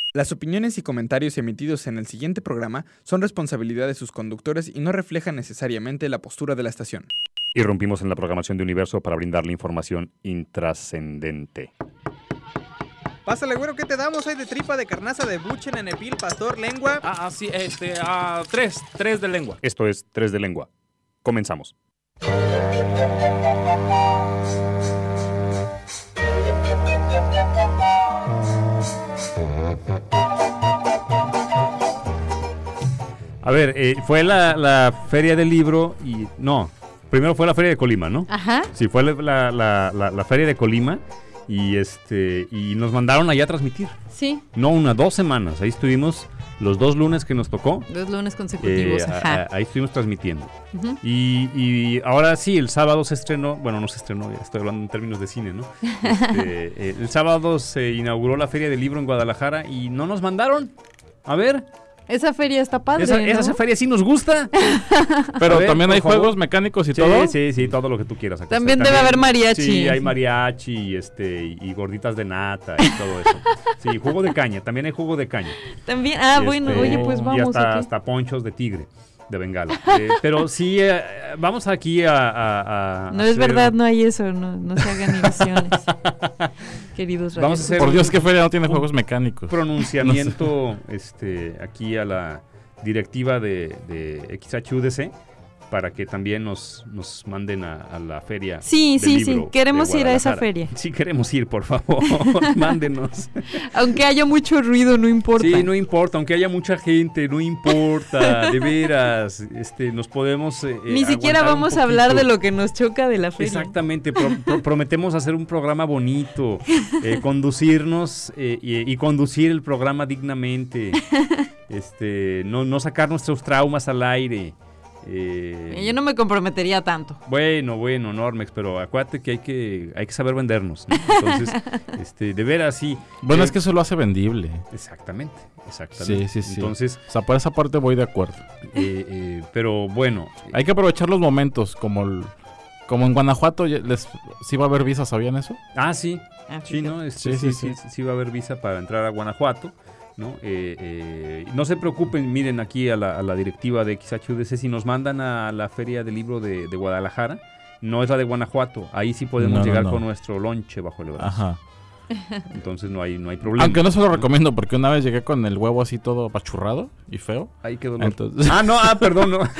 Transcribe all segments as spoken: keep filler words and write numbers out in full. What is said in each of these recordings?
Las opiniones y comentarios emitidos en el siguiente programa son responsabilidad de sus conductores y no reflejan necesariamente la postura de la estación. Irrumpimos en la programación de Universo para brindarle información intrascendente. Pásale, güero, ¿qué te damos? Hay de tripa, de carnaza, de buche, nenepil, pastor, lengua. Ah, ah, sí, este, ah, tres, tres de lengua. Esto es Tres de Lengua. Comenzamos. A ver, eh, fue la, la feria del libro y... No, primero fue la feria de Colima, ¿no? Ajá. Sí, fue la, la, la, la feria de Colima y este y nos mandaron allá a transmitir. Sí. No, unas dos semanas. Ahí estuvimos los dos lunes que nos tocó. Dos lunes consecutivos, eh, ajá. A, a, ahí estuvimos transmitiendo. Uh-huh. Y, y ahora sí, el sábado se estrenó, bueno, no se estrenó, ya estoy hablando en términos de cine, ¿no? Este, eh, el sábado se inauguró la feria del libro en Guadalajara y no nos mandaron. A ver... Esa feria está padre, Esa, ¿no? esa feria sí nos gusta. Pero ver, también hay favor. Juegos mecánicos y sí, todo. Sí, sí, todo lo que tú quieras. Acá También está. debe haber mariachi. Sí, hay mariachi y, este, y gorditas de nata y todo eso. Sí, jugo de caña, también hay jugo de caña. También, ah, y bueno, este, oye, pues vamos. Y hasta, aquí. hasta ponchos de tigre, de Bengala. Eh, pero sí, eh, vamos aquí a... a, a no es hacer... verdad, no hay eso, no, no se hagan ilusiones. Queridos Vamos a hacer Por Dios, un, ¿qué feria no tiene juegos mecánicos? Pronunciamiento no sé. este, aquí a la directiva de, de X H U D C para que también nos, nos manden a, a la feria. Sí, del sí, libro sí, queremos de ir a esa Guadalajara. feria. Sí, queremos ir, por favor, mándenos. Aunque haya mucho ruido, no importa. Sí, no importa, aunque haya mucha gente, no importa, de veras, este, nos podemos eh, Ni siquiera vamos a hablar de lo que nos choca de la feria. Exactamente, pro, pro, prometemos hacer un programa bonito, eh, conducirnos eh, y, y conducir el programa dignamente, este, no, no sacar nuestros traumas al aire. Eh, Yo no me comprometería tanto. Bueno, bueno, Normex, pero acuérdate que hay que hay que saber vendernos, ¿no? Entonces, este, de veras sí. Bueno, eh, es que eso lo hace vendible. Exactamente, exactamente. Sí, sí, sí. Entonces, o sea, por esa parte voy de acuerdo. Eh, eh, pero bueno. Hay que aprovechar los momentos, como el, como en Guanajuato, les, ¿sí va a haber visa? ¿Sabían eso? Ah, sí. Ah, Sí, ¿no? Este, sí, sí, sí, sí, sí, sí va a haber visa para entrar a Guanajuato, ¿no? Eh, eh, no se preocupen, miren aquí a la, a la directiva de X H U D C, si nos mandan a la Feria del Libro de, de Guadalajara, no es la de Guanajuato, ahí sí podemos no, llegar no, no. con nuestro lonche bajo el brazo. Ajá. Entonces no hay, no hay problema. Aunque no se lo recomiendo, porque una vez llegué con el huevo así todo apachurrado y feo. Ahí quedó. Entonces... Ah, no, ah, perdón, no.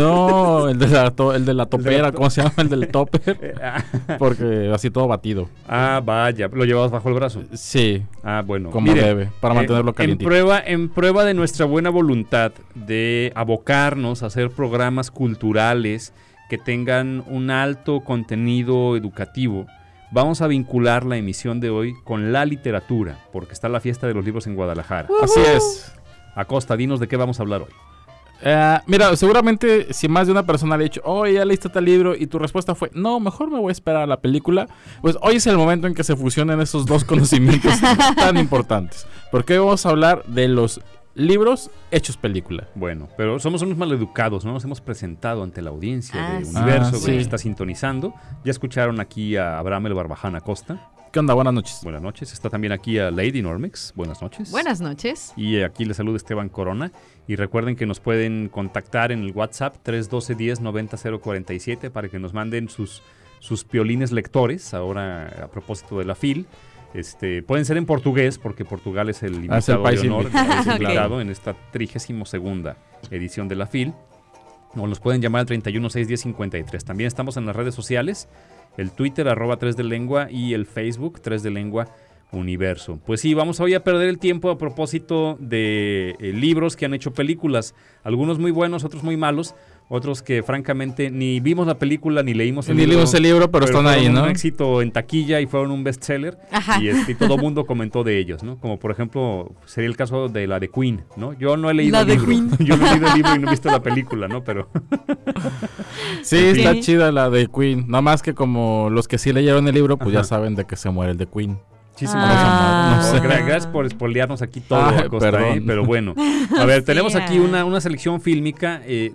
No, el de la, to, el de la topera, el de la to... ¿cómo se llama? El del topper. Porque así todo batido. Ah, vaya, ¿lo llevabas bajo el brazo? Sí. Ah, bueno. Como Mire, debe, para mantenerlo eh, caliente. En prueba, en prueba de nuestra buena voluntad de abocarnos a hacer programas culturales que tengan un alto contenido educativo, vamos a vincular la emisión de hoy con la literatura, porque está la fiesta de los libros en Guadalajara. Uh-huh. Así es. Acosta, dinos de qué vamos a hablar hoy. Uh, mira, seguramente si más de una persona le ha dicho, oh, ya leíste tal libro, y tu respuesta fue, no, mejor me voy a esperar a la película, pues hoy es el momento en que se fusionen esos dos conocimientos tan importantes. Porque hoy vamos a hablar de los libros hechos película. Bueno, pero somos unos maleducados, no nos hemos presentado ante la audiencia Ah, de sí. Universo Ah, que sí. está sintonizando. Ya escucharon aquí a Abraham el Barbaján Acosta. ¿Qué onda? Buenas noches. Buenas noches. Está también aquí a Lady Normex. Buenas noches. Buenas noches. Y aquí les saluda Esteban Corona. Y recuerden que nos pueden contactar en el WhatsApp tres uno dos, diez, noventa, cero cuarenta y siete para que nos manden sus, sus piolines lectores, ahora a propósito de la F I L. Este, pueden ser en portugués, porque Portugal es el invitado Ah, es el país de honor, invitado. el país Ok. invitado en esta trigésima segunda edición de la F I L. O nos pueden llamar al treinta y uno, seis, diez, cincuenta y tres. También estamos en las redes sociales, el Twitter, arroba tres de lengua, y el Facebook, tres de lengua Universo. Pues sí, vamos hoy a perder el tiempo a propósito de eh, libros que han hecho películas. Algunos muy buenos, otros muy malos. Otros que francamente ni vimos la película ni leímos el Ni libro. leímos el libro, pero, pero están ahí, ¿no? Un éxito en taquilla y fueron un bestseller. Ajá. Y, este, y todo el mundo comentó de ellos, ¿no? Como por ejemplo, sería el caso de la de Queen, ¿no? Yo no he leído La el de libro. Queen. Yo no he leído el libro y no he visto la película, ¿no? Pero Sí, Sí. está chida la de Queen. Nada más que como los que sí leyeron el libro, pues Ajá. ya saben de que se muere el de Queen. muchísimas Ah. gracias. No sé. Gra- Gracias por spoilearnos aquí todo, Ah, Acosta, perdón. ¿eh? Pero bueno. A ver, Sí, tenemos aquí ah. una, una selección fílmica eh,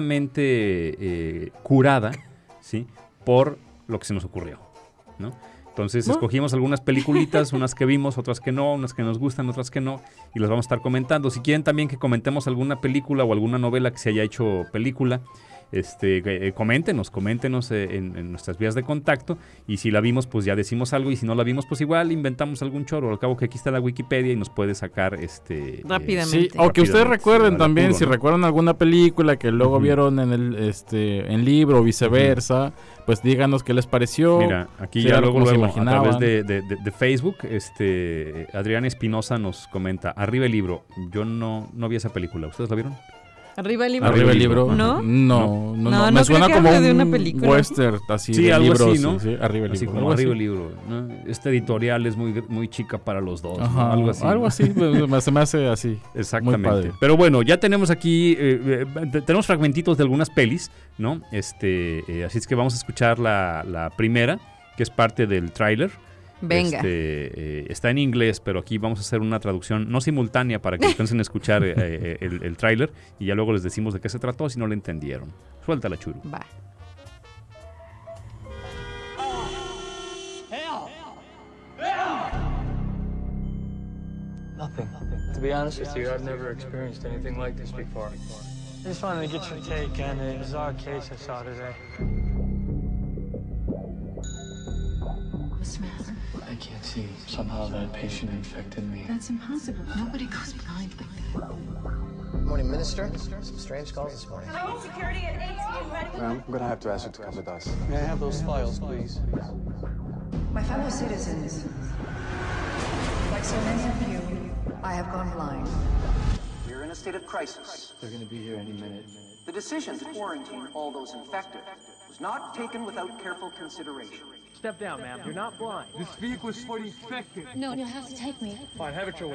rigurosamente eh, curada, ¿sí? Por lo que se nos ocurrió, ¿no? Entonces ¿No? escogimos algunas peliculitas, unas que vimos, otras que no, unas que nos gustan, otras que no, y las vamos a estar comentando. Si quieren también que comentemos alguna película o alguna novela que se haya hecho película, este, eh, coméntenos, coméntenos eh, en, en nuestras vías de contacto, y si la vimos pues ya decimos algo, y si no la vimos pues igual inventamos algún choro. Al cabo que aquí está la Wikipedia y nos puede sacar este eh, Rápidamente. Sí, o que ustedes rápidamente, recuerden sí, también, apuro, si ¿no? recuerdan alguna película que luego Ujú. vieron en el este en libro o viceversa, pues díganos qué les pareció. Mira, aquí si ya era luego, como se luego a través imaginaban. de, de- de- de Facebook, este Adrián Espinosa nos comenta, arriba el libro. Yo no, no vi esa película, ¿ustedes la vieron? Arriba el libro. Arriba el libro. ¿No? No, no, no. No, Me no suena creo que como hable de una un película. western así Sí, de algo libros, así, ¿no? sí, sí, arriba el Así libro. como algo arriba así. el libro, ¿no? Este editorial es muy, muy chica para los dos, ¿no? Ajá, algo así. Algo ¿no? así, me- me- se me hace así. Exactamente. Muy padre. Pero bueno, ya tenemos aquí, eh, eh, te- tenemos fragmentitos de algunas pelis, ¿no? Este, eh, así es que vamos a escuchar la, la primera, que es parte del tráiler. Venga. Este, eh, está en inglés, pero aquí vamos a hacer una traducción no simultánea para que alcancen a escuchar eh, eh, el, el tráiler, y ya luego les decimos de qué se trató si no lo entendieron. Suéltala, Churu. Va. Nothing. To be honest with you, I've never experienced anything like this before. I just wanted to get your take on a bizarre case I saw today. What's the matter? I can't see. Somehow that patient infected me. That's impossible. Nobody goes blind like that. Morning, Minister. Some strange calls this morning. Hello, security at eight. You ready? Ma'am, I'm gonna have to ask you to come with us. May I have those files, please? My fellow citizens, like so many of you, I have gone blind. We're in a state of crisis. They're gonna be here any minute. The decision to quarantine all those infected was not taken without careful consideration. Step down, ma'am. You're not blind. This vehicle is for the infected. No, you'll have to take me. Fine, have it your way.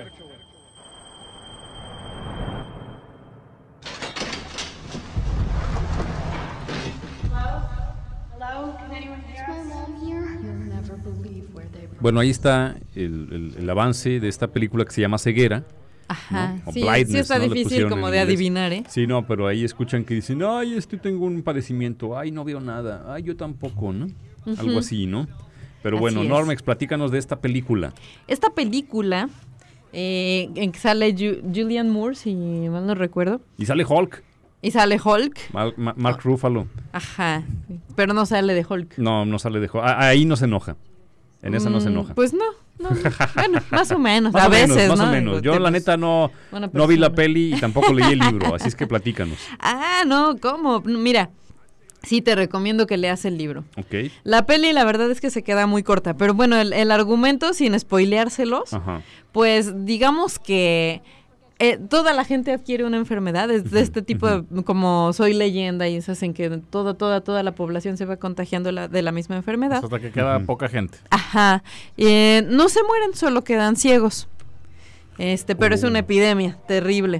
Hello? Hello? Can anyone hear My us? mom here? You'll never believe where they were. Bueno, ahí está el, el- el avance de esta película que se llama Ceguera. Ajá. ¿no? O Sí, blindness, sí está ¿no? Le difícil pusieron como en de inglés. adivinar, ¿eh? Sí, no, pero ahí escuchan que dicen, ay, este tengo un padecimiento, ay, no veo nada, ay, yo tampoco, ¿no? Algo así, ¿no? Pero Así bueno, es. Normex, platícanos de esta película. Esta película, eh, en que sale Ju- Julianne Moore, si mal no recuerdo, Y sale Hulk, y sale Hulk. Mar- Ma- Mark Ruffalo. Ajá. Pero no sale de Hulk. No, no sale de Hulk. Ah, ahí no se enoja. En esa no se Mm, enoja. Pues no, no, no. Bueno, más o menos. Más a o menos, veces, más ¿no? o menos. Yo, Te- la neta, no, una no vi la persona. peli y tampoco leí el libro, así es que platícanos. Ah, no, ¿cómo? Mira, sí te recomiendo que leas el libro. ¿Ok? La peli, la verdad es que se queda muy corta, pero bueno, el, el argumento, sin spoileárselos, Ajá. pues digamos que eh, toda la gente adquiere una enfermedad, es de este tipo de, como Soy Leyenda, y esas en que toda, toda, toda la población se va contagiando la, de la misma enfermedad. Hasta que queda Ujú. poca gente. Ajá. Eh, no se mueren, solo quedan ciegos. Este, pero es Oh. una epidemia terrible.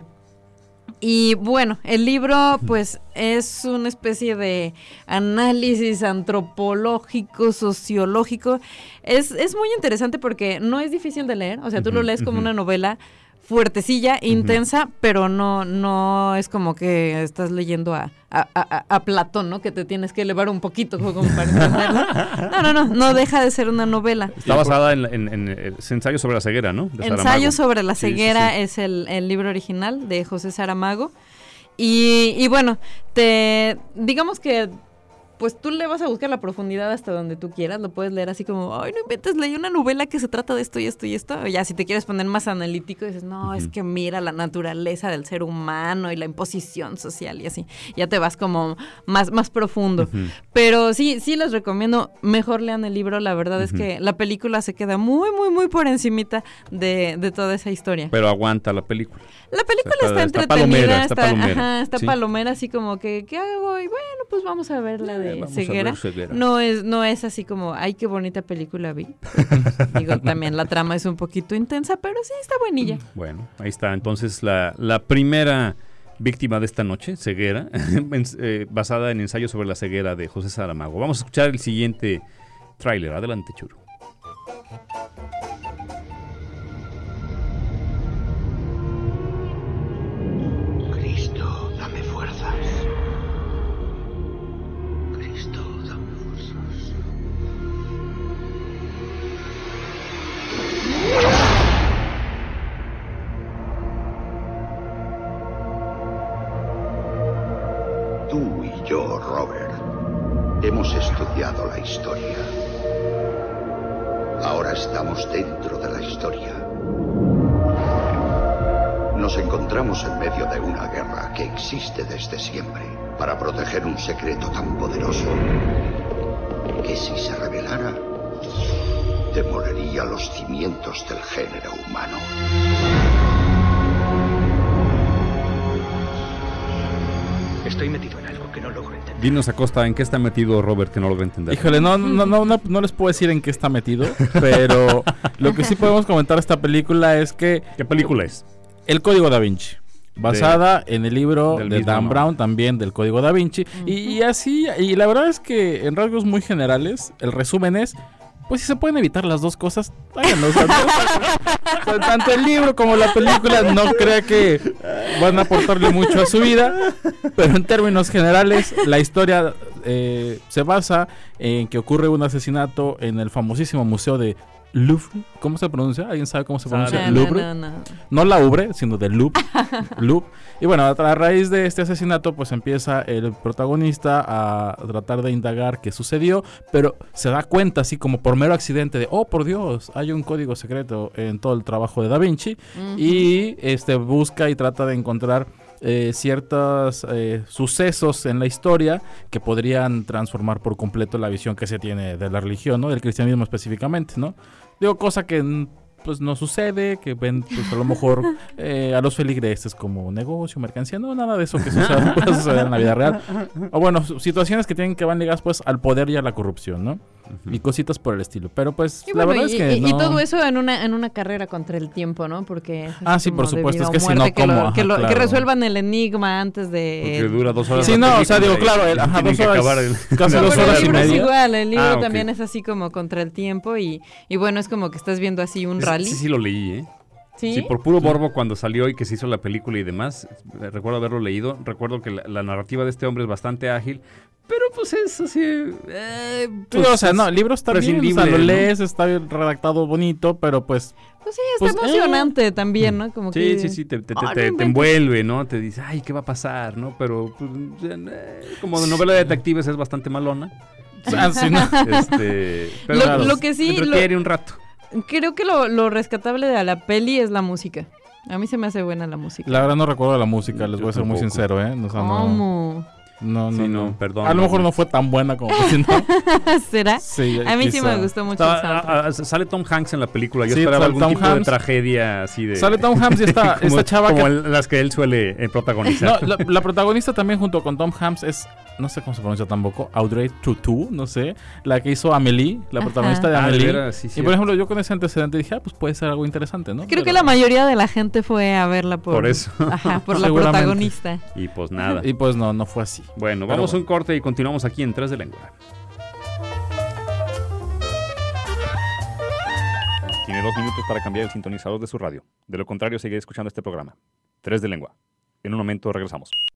Y bueno, el libro pues es una especie de análisis antropológico, sociológico. Es, es muy interesante porque no es difícil de leer, o sea, tú lo Ujú, lees como ujú. una novela fuertecilla, intensa, pero no, no es como que estás leyendo a, a, a- a Platón, ¿no? Que te tienes que elevar un poquito como para entenderlo. No, no, no, no deja de ser una novela. Está basada en, en, en, en ese ensayo sobre la ceguera, ¿no? De Saramago. Ensayo sobre la Sí, sí, ceguera sí. es el, el libro original de José Saramago. Y, y bueno, te digamos que pues tú le vas a buscar la profundidad hasta donde tú quieras, lo puedes leer así como, ay, no inventes, leí una novela que se trata de esto y esto y esto. O ya si te quieres poner más analítico, dices, no, es Ujú. que mira la naturaleza del ser humano y la imposición social y así. Ya te vas como más, más profundo. Ujú. Pero sí, sí les recomiendo, mejor lean el libro. La verdad es Ujú. que la película se queda muy, muy, muy por encimita de, de toda esa historia. Pero aguanta la película. La película Está- está, está entretenida, palomera, está está, palomera, ajá, está sí. palomera, así como que, ¿qué hago? Y bueno, pues vamos a ver la Eh, de vamos a ceguera. ver Ceguera. No es, no es así como, ay, qué bonita película vi. Digo, también la trama es un poquito intensa, pero sí está buenilla. Bueno, ahí está. Entonces, la, la primera víctima de esta noche, ceguera, en- eh, basada en ensayo sobre la ceguera de José Saramago. Vamos a escuchar el siguiente tráiler. Adelante, Churo. Cristo, dame fuerzas. Cristo, dame fuerzas. Tú y yo, Robert, hemos estudiado la historia. Ahora estamos dentro de la historia. Nos encontramos en medio de una guerra que existe desde siempre para proteger un secreto tan poderoso que si se revelara, demolería los cimientos del género humano. Estoy metido en algo que no logro entender. Dinos, Acosta, ¿en qué está metido Robert que no logro entender? Híjole, no, no, no, no, no les puedo decir en qué está metido, pero lo que sí podemos comentar de esta película es que... ¿Qué película es? El Código Da Vinci. Basada de, en el libro de Dan mismo, Brown, ¿no? También del Código Da Vinci. Uh-huh. y, y así, y la verdad es que en rasgos muy generales, el resumen es, pues si se pueden evitar las dos cosas, háganlo. O sea, no, tanto el libro como la película no crea que van a aportarle mucho a su vida, pero en términos generales, la historia eh, se basa en que ocurre un asesinato en el famosísimo museo de Louvre. ¿Cómo se pronuncia? ¿Alguien sabe cómo se pronuncia? No, Louvre. no, no, no. No la Ubre, sino de Louvre. Louvre. Y bueno, a, a raíz de este asesinato, pues empieza el protagonista a tratar de indagar qué sucedió, pero se da cuenta, así como por mero accidente, de, oh, por Dios, hay un código secreto en todo el trabajo de Da Vinci. Uh-huh. Y este busca y trata de encontrar Eh, ciertos eh, sucesos en la historia que podrían transformar por completo la visión que se tiene de la religión, ¿no? Del cristianismo específicamente, ¿no? Digo, cosa que pues no sucede, que ven pues a lo mejor eh, a los feligreses como negocio, mercancía, no, nada de eso que sucede, puede suceder en la vida real. O bueno, situaciones que tienen que van ligadas pues al poder y a la corrupción, ¿no? Uh-huh. Y cositas por el estilo. Pero pues y la bueno, verdad y, es que y, no... y todo eso en una en una carrera contra el tiempo, ¿no? Porque ah, sí, por supuesto, es que si no, que, ¿cómo? lo, Ajá, que, lo, claro. que resuelvan el enigma antes de... Porque dura dos horas. Sí, no, o sea, digo, claro, el, ajá, dos horas, el, casi dos horas y media. El libro es igual, el libro ah, okay. también es así como contra el tiempo y, y bueno, es como que estás viendo así un es, rally. Sí, sí lo leí, ¿eh? ¿Sí? Sí, por puro morbo cuando salió y que se hizo la película y demás, recuerdo haberlo leído, recuerdo que la, la narrativa de este hombre es bastante ágil, pero pues es así... Eh, pues sí, o sea, no, el libro está bien, o sea, lo ¿no? lees, está redactado bonito, pero pues... Pues sí, está pues, emocionante eh. también, ¿no? Como sí, que... sí, sí, te, te, oh, te, no te envuelve, ¿no? Te dice, ay, ¿qué va a pasar, no? Pero pues, eh, como de novela de detectives es bastante malona. Ah, sí, no. este, pero lo, claro, lo que sí... entretiene lo... un rato. Creo que lo, lo rescatable de la peli es la música. A mí se me hace buena la música. La verdad no recuerdo la música, les Yo voy a ser tampoco. muy sincero, ¿eh? O sea, ¿Cómo? No, no, sí, no, no, perdón. A lo mejor no fue tan buena como si no. ¿Será? Sí, a mí quizá. sí me gustó mucho está, el soundtrack. A, a, sale Tom Hanks en la película. Yo sí, esperaba algún Tom tipo Hanks. de tragedia así de... Sale Tom Hanks y esta, como, esta chava como que... el, las que él suele eh, protagonizar. No, la, la protagonista también junto con Tom Hanks es... No sé cómo se pronuncia tampoco. Audrey Tautou, no sé. La que hizo Amélie, la Ajá. protagonista de Amélie. Ah, de veras, sí, y por ejemplo, yo con ese antecedente dije, ah, pues puede ser algo interesante, ¿no? Creo Pero... que la mayoría de la gente fue a verla por... Por eso. Ajá, por la protagonista. Y pues nada. Y pues no, no fue así. Bueno, vamos a un corte y continuamos aquí en Tres de Lengua. Tiene dos minutos para cambiar el sintonizador de su radio. De lo contrario, seguiré escuchando este programa. Tres de Lengua. En un momento regresamos.